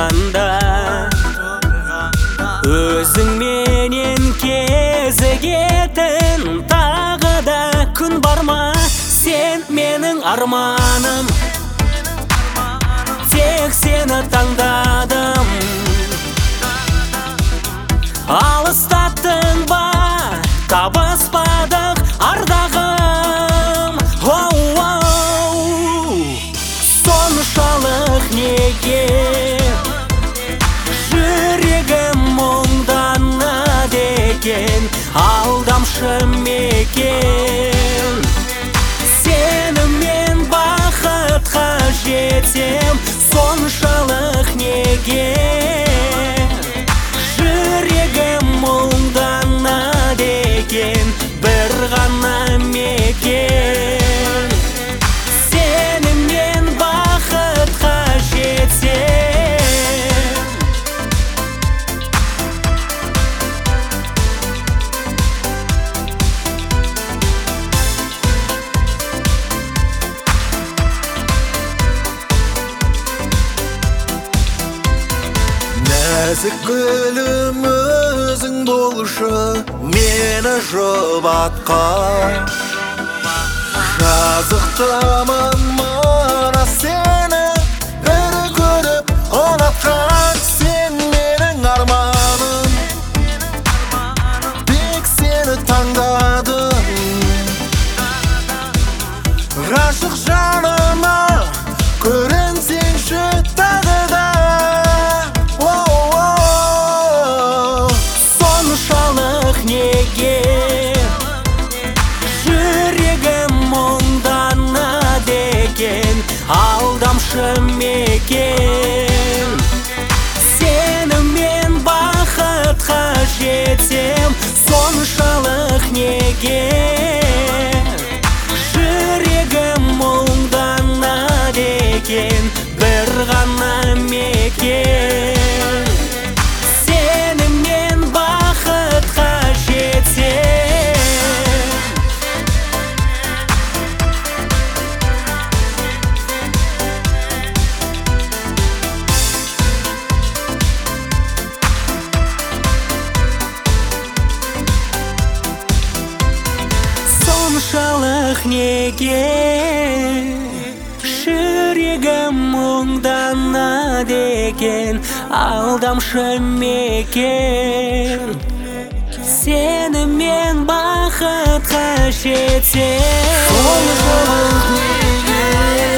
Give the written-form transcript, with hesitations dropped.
тұрғанда, өзіңменен кезігетін тағы да күн бар ма? Сен менің арманым, тек сені таңдадым. Алыстаттың ба, табыспадық ардағым. Соншалық неге жүрегім мұңданады екен, алдамшы мекен. Сенімен бақытқа жетем, соншалық неге жүрегім мұңданады екен, бір ғана мекен. Сенімен бақытқа жетем. Нәзік гүлім өзің болшы, мені жұбатқан. Жазықтамын мына сені бір көріп ұнатқан. Сен менің арманым, тек сені таңдадым. Ғашық жаныма көрінсеңші тағы да. Соншалық неге жүрегім мұңданады екен, алдамшы мекен. Сенімен бақытқа жетем, соншалық неге жүрегім мұңданады екен, бір ғана мекен. Сенімен бақытқа жетем. Соншалық неге жүрегім мұңданады екен, алдамшы мекен. Сенімен бақытқа жетем. Соншалық неге